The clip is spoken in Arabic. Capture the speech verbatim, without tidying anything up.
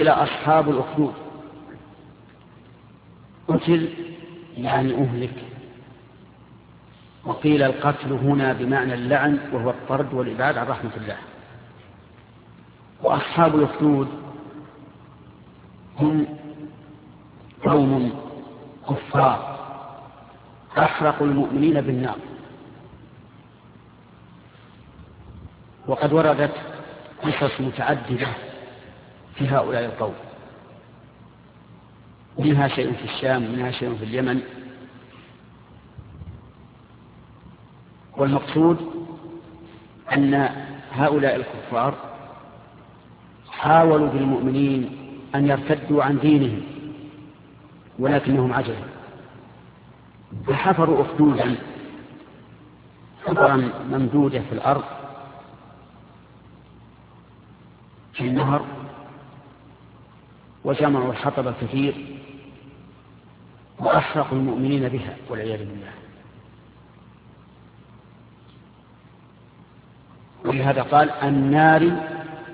قتل أصحاب الأخدود. قتل يعني أهلك. وقيل القتل هنا بمعنى اللعن وهو الطرد والإبعاد عن رحمة الله. وأصحاب الأخدود هم قوم كفار أحرقوا المؤمنين بالنار. وقد وردت قصص متعددة في هؤلاء القوم، منها شيء في الشام ومنها شيء في اليمن. والمقصود أن هؤلاء الكفار حاولوا بالمؤمنين أن يرتدوا عن دينهم ولكنهم عجزوا، فحفروا أخدودا حفرا ممدودة في الأرض في النهر، وجمعوا الحطب الكثير وأحرقوا المؤمنين بها والعياذ بالله. ولهذا قال النار